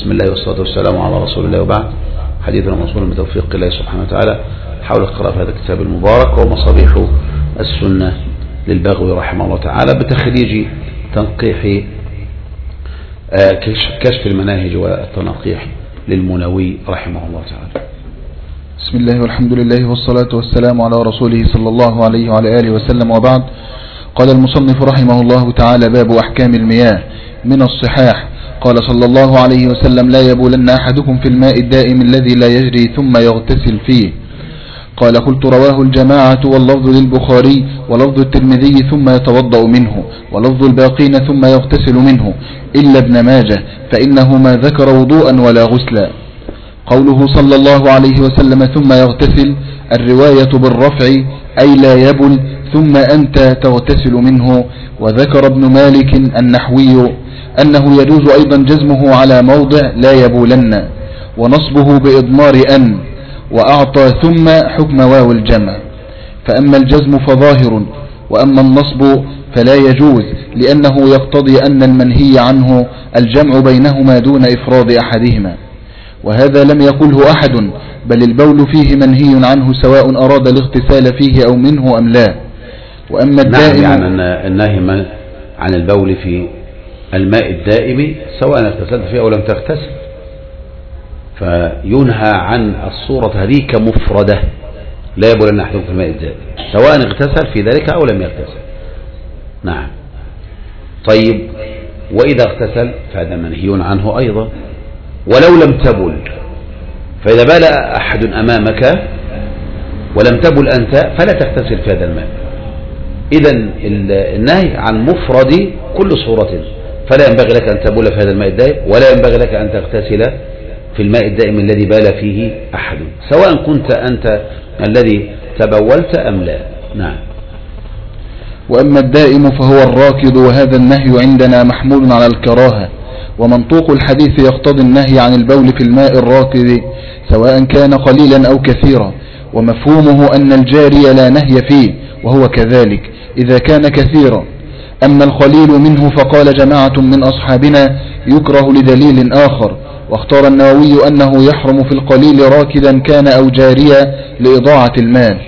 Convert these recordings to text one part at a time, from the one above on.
بسم الله والصلاة والسلام على رسول الله، وبعد. حديثنا موصول بتوفيق الله سبحانه وتعالى حول القراءة في هذا الكتاب المبارك ومصابيح السنة للبغوي رحمه الله تعالى بتخريج تنقيح كشف المناهج والتنقيح للمنوي رحمه الله تعالى. بسم الله والحمد لله والصلاة والسلام على رسوله صلى الله عليه وعلى آله وسلم، وبعد. قال المصنف رحمه الله تعالى: باب أحكام المياه من الصحاح. قال صلى الله عليه وسلم: لا يبولن أحدكم في الماء الدائم الذي لا يجري ثم يغتسل فيه. قال: قلت: رواه الجماعة واللفظ للبخاري ولفظ الترمذي ثم يتوضأ منه، ولفظ الباقين ثم يغتسل منه إلا ابن ماجه فإنه ما ذكر وضوءا ولا غسلا. قوله صلى الله عليه وسلم ثم يغتسل، الرواية بالرفع أي لا يبل ثم أنت تغتسل منه. وذكر ابن مالك النحوي أنه يجوز أيضا جزمه على موضع لا يبولن، ونصبه بإضمار أن، وأعطى ثم حكم واو الجمع. فأما الجزم فظاهر، وأما النصب فلا يجوز، لأنه يقتضي أن المنهي عنه الجمع بينهما دون إفراد أحدهما، وهذا لم يقله أحد، بل البول فيه منهي عنه سواء أراد الاغتسال فيه أو منه أم لا. وأما الدائم، نعم، يعني النهي عن البول في الماء الدائم سواء اغتسلت فيه أو لم تغتسل، فينهى عن الصورة هذه كمفردة: لا يبولن أحدكم في الماء الدائم سواء اغتسل في ذلك أو لم يغتسل. نعم. طيب، وإذا اغتسل فهذا منهي عنه أيضا، ولو لم تبل، فإذا بال أحد أمامك ولم تبل أنت فلا تغتسل في هذا الماء. إذن النهي عن مفرد كل صورة، فلا ينبغي لك أن تبول في هذا الماء الدائم، ولا ينبغي لك أن تغتسل في الماء الدائم الذي بال فيه أحد، سواء كنت أنت الذي تبولت أم لا. نعم. وأما الدائم فهو الراكض، وهذا النهي عندنا محمول على الكراهة، ومنطوق الحديث يقتضي النهي عن البول في الماء الراكد سواء كان قليلا أو كثيرا، ومفهومه أن الجاري لا نهي فيه، وهو كذلك إذا كان كثيرا. أما القليل منه فقال جماعة من أصحابنا يكره لدليل آخر، واختار النووي أنه يحرم في القليل راكدا كان أو جاريا لإضاعة المال.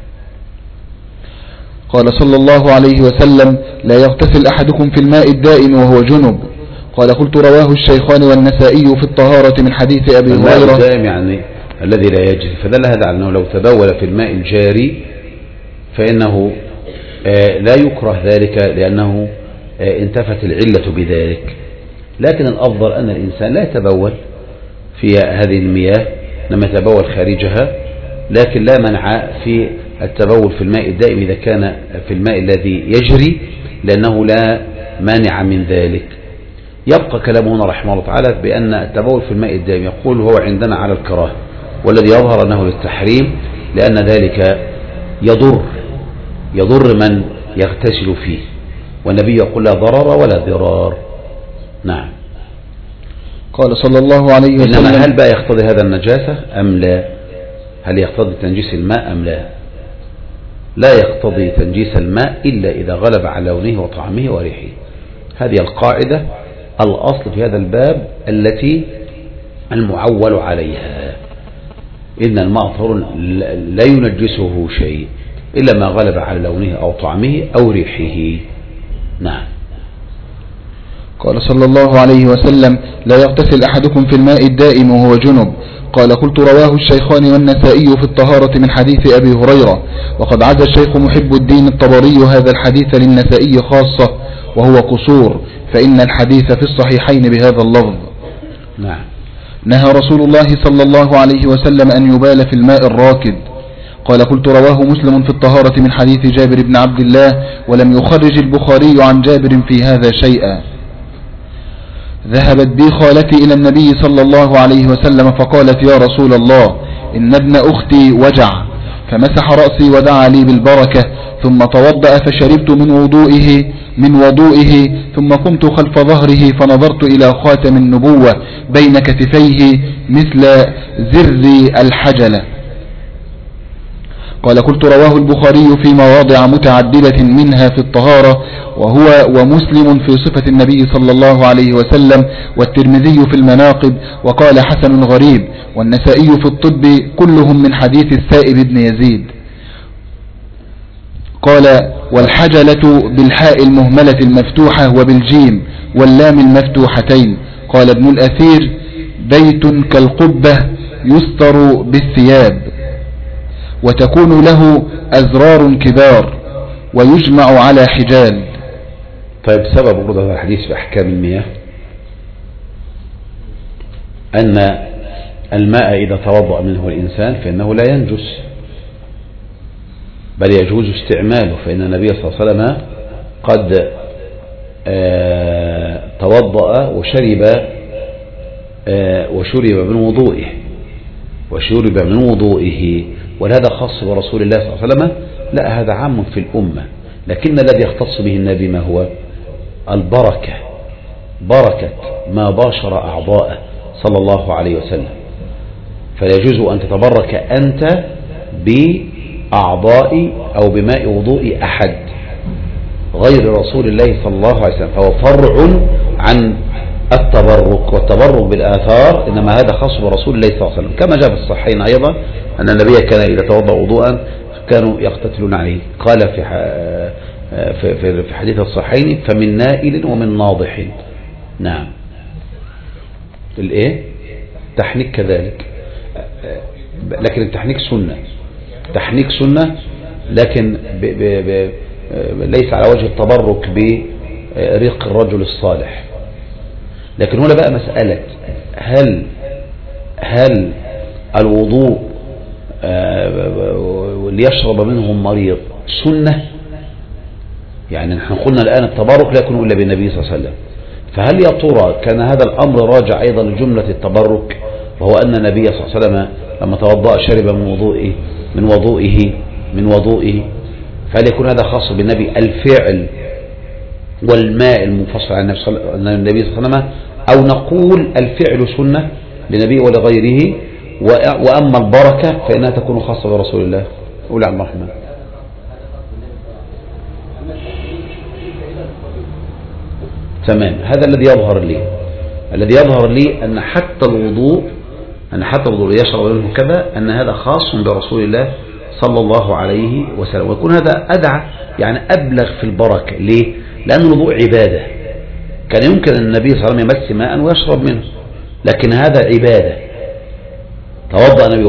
قال صلى الله عليه وسلم: لا يغتسل أحدكم في الماء الدائم وهو جنب. قال: قلت: رواه الشيخان والنسائي في الطهارة من حديث أبي هريرة. الماء الدائم يعني الذي لا يجري، فدل هذا على أنه لو تبول في الماء الجاري فإنه لا يكره ذلك، لأنه انتفت العلة بذلك. لكن الأفضل أن الإنسان لا يتبول في هذه المياه، لما يتبول خارجها، لكن لا منع في التبول في الماء الدائم إذا كان في الماء الذي يجري، لأنه لا مانع من ذلك. يبقى كلامه هنا رحمه الله تعالى بأن التبول في الماء الدائم يقول هو عندنا على الكراهة، والذي يظهر أنه للتحريم، لأن ذلك يضر من يغتسل فيه، والنبي يقول: لا ضرر ولا ضرار. نعم. قال صلى الله عليه وسلم: إنما هل بقى يقتضي هذا النجاسة أم لا؟ هل يقتضي تنجيس الماء أم لا؟ لا يقتضي تنجيس الماء إلا إذا غلب على لونه وطعمه وريحه. هذه القاعدة الأصل في هذا الباب التي المعول عليها، إن الماء طهور لا ينجسه شيء إلا ما غلب على لونه أو طعمه أو ريحه. نعم. قال صلى الله عليه وسلم: لا يغتسل أحدكم في الماء الدائم وهو جنب. قال: قلت: رواه الشيخان والنسائي في الطهارة من حديث أبي هريرة. وقد عزى الشيخ محب الدين الطبري هذا الحديث للنسائي خاصة، وهو قصور، فإن الحديث في الصحيحين بهذا اللفظ. نعم. نهى رسول الله صلى الله عليه وسلم أن يبال في الماء الراكد. قال: قلت: رواه مسلم في الطهارة من حديث جابر بن عبد الله، ولم يخرج البخاري عن جابر في هذا شيئا. ذهبت بي خالتي إلى النبي صلى الله عليه وسلم فقالت: يا رسول الله، إن ابن أختي وجع، فمسح رأسي ودعا لي بالبركة، ثم توضأ فشربت من وضوئه، ثم قمت خلف ظهره فنظرت إلى خاتم النبوة بين كتفيه مثل زر الحجلة. قال قلت رواه البخاري في مواضع متعددة منها في الطهارة ومسلم في صفة النبي صلى الله عليه وسلم، والترمذي في المناقب وقال حسن غريب، والنسائي في الطب، كلهم من حديث السائب بن يزيد. قال والحجلة بالحاء المهملة المفتوحة وبالجيم واللام المفتوحتين. قال ابن الأثير بيت كالقبة يستر بالثياب وتكون له أزرار كبار ويجمع على حجال. طيب، سبب ورود هذا الحديث في أحكام المياه أن الماء إذا توضأ منه الإنسان فإنه لا ينجس، بل يجوز استعماله، فإن النبي صلى الله عليه وسلم قد توضأ وشرب من وضوئه، ولهذا خاص برسول الله صلى الله عليه وسلم، لا هذا عام في الأمة، لكن الذي يختص به النبي ما هو؟ البركة، بركة ما باشر أعضاءه صلى الله عليه وسلم. فيجوز أن تتبرك أنت بأعضاء أو بماء وضوء أحد غير رسول الله صلى الله عليه وسلم، فهو فرع عن التبرك، والتبرك بالآثار إنما هذا خاص برسول الله صلى الله عليه وسلم، كما جاء في الصحيحين أيضا أن النبي كان إذا توضأ وضوءا كانوا يقتتلون عليه. قال في حديث الصحيحين فمن نائل ومن ناضح. نعم. الايه؟ تحنيك كذلك، لكن التحنيك سنة، تحنيك سنة، لكن ليس على وجه التبرك بريق الرجل الصالح. لكن هنا بقى مسألة هل الوضوء واللي يشرب منه المريض سنة؟ يعني نحن قلنا الآن التبرك لا يكون إلا بالنبي صلى الله عليه وسلم، فهل يا ترى كان هذا الأمر راجع أيضا لجملة التبرك، وهو أن النبي صلى الله عليه وسلم لما توضأ شرب من وضوئه، فهل يكون هذا خاص بالنبي الفعل والماء المنفصل عن النبي صلى الله عليه وسلم، أو نقول الفعل سنة لنبي ولغيره، وأما البركة فإنها تكون خاصة برسول الله؟ قول عن الرحمن. تمام. هذا الذي يظهر لي أن حتى الوضوء يشرب منه كذا، أن هذا خاص برسول الله صلى الله عليه وسلم، ويكون هذا أدعى يعني أبلغ في البركة. ليه؟ لأن الوضوء عبادة، كان يمكن أن النبي صلى الله عليه وسلم يمس ماء ويشرب منه، لكن هذا عبادة، توضأ النبي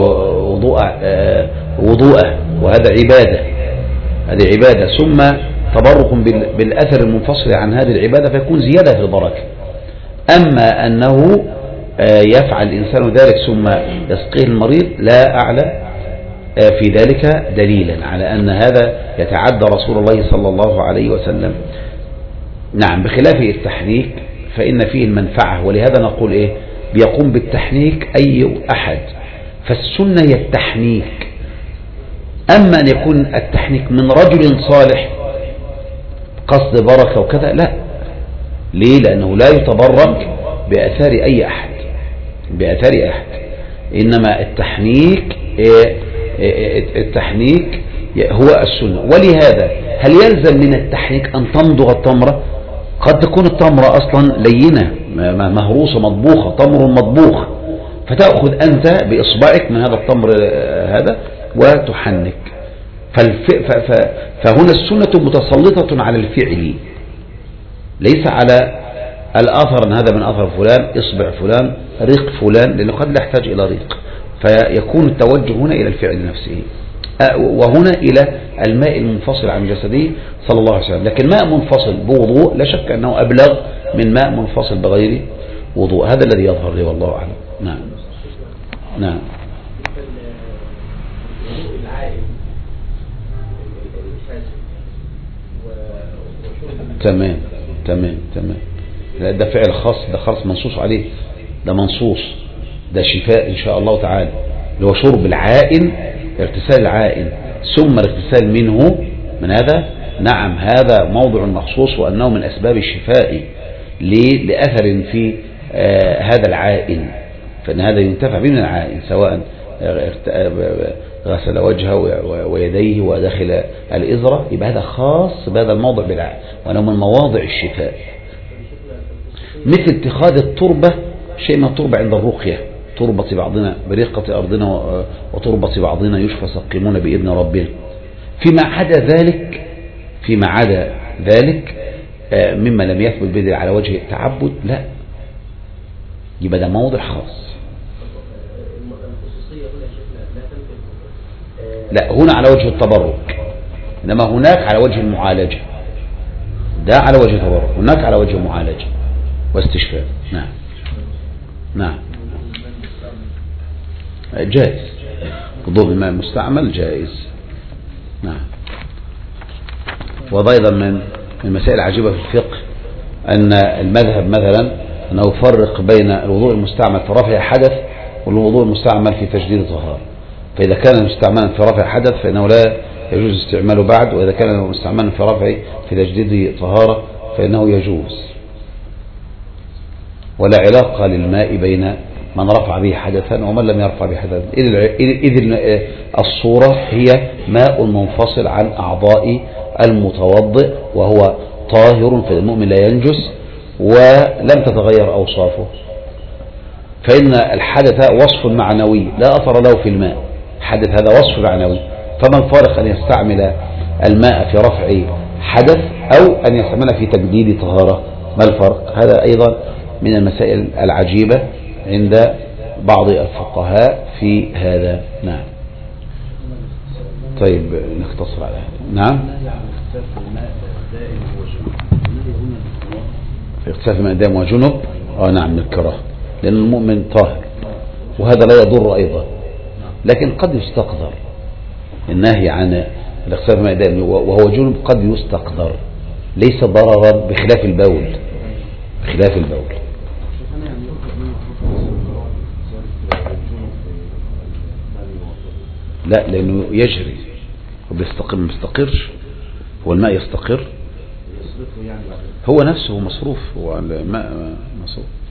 وضوءه وهذا عبادة، هذه عبادة، ثم تبرك بالأثر المنفصل عن هذه العبادة فيكون زيادة في البركة. أما أنه يفعل الإنسان ذلك ثم يسقيه المريض، لا أعلم في ذلك دليلا على أن هذا يتعدى رسول الله صلى الله عليه وسلم. نعم، بخلاف التحنيك فإن فيه المنفعة، ولهذا نقول إيه؟ بيقوم بالتحنيك أي أحد، فالسنة هي التحنيك. أما أن يكون التحنيك من رجل صالح قصد بركة وكذا، لا. ليه؟ لأنه لا يتبرك بأثار أي أحد، إنما التحنيك هو السنة. ولهذا هل يلزم من التحنيك أن تمضغ التمرة؟ قد تكون التمرة أصلا لينة مهروسة مطبوخة، تمر مطبوخ، فتأخذ أنت بإصبعك من هذا التمر هذا وتحنك. فهنا السنة متسلطة على الفعل، ليس على الآثر أن هذا من أثر فلان، إصبع فلان، ريق فلان، لأنه قد لا يحتاج إلى ريق، فيكون التوجه هنا إلى الفعل نفسه، وهنا إلى الماء المنفصل عن جسده صلى الله عليه وسلم. لكن ماء منفصل بوضوء لا شك أنه أبلغ من ماء منفصل بغير وضوء، هذا الذي يظهر لي والله أعلم. نعم. نعم. تمام. ده فعل خاص، ده خاص منصوص عليه، ده منصوص، ده شفاء إن شاء الله تعالى، اللي هو شرب العائن، اغتسال العائن ثم الاغتسال منه من هذا. نعم، هذا موضع مخصوص، وأنه من أسباب الشفاء لأثر في هذا العائن، فإن هذا ينتفع به من العائن، سواء غسل وجهه ويديه وداخل الإزرة، يبقى هذا خاص بهذا الموضع بالعاء، وأنه من مواضع الشفاء. مثل اتخاذ التربة، شيء من التربة عند الرقية، تربة بعضنا بريقة أرضنا وتربة بعضنا يشفى سقيمون بإذن ربنا. فيما عدا ذلك مما لم يثبت بدل على وجه التعبد لا، يبقى ده موضع خاص. لا، هنا على وجه التبرك، إنما هناك على وجه المعالجة. ده على وجه التبرك، هناك على وجه المعالجة واستشفاء. نعم جائز، وضوء الماء المستعمل جائز. نعم. وهذا أيضا من المسائل العجيبة في الفقه، أن المذهب مثلا أنه يفرق بين الوضوء المستعمل في رفع حدث والوضوء المستعمل في تجديد طهارة. فإذا كان مستعملا في رفع حدث فإنه لا يجوز استعماله بعد، وإذا كان مستعملا في تجديد طهارة فإنه يجوز. ولا علاقة للماء بين من رفع به حدثا ومن لم يرفع به حدثا، إذ الصورة هي ماء منفصل عن أعضاء المتوضئ وهو طاهر، فالمؤمن لا ينجس ولم تتغير أوصافه. فإن الحدث وصف معنوي لا أثر له في الماء، حدث هذا وصف معنوي، فما الفارق أن يستعمل الماء في رفع حدث أو أن يستعمله في تجديد طهارة؟ ما الفرق؟ هذا أيضا من المسائل العجيبة عند بعض الفقهاء في هذا. نعم. طيب نختصر على هذا. نعم. في اغتسال الماء دائم وجنب، نعم من الكراهة، لأن المؤمن طاهر وهذا لا يضر أيضا، لكن قد يستقدر النهي عن الاغتسال الماء دائم وهو جنب، قد يستقدر ليس ضررا بخلاف البول. لا، لأنه يجري وبيستقر، ما بيستقرش، هو الماء يستقر، هو نفسه مصروف، هو الماء مصروف.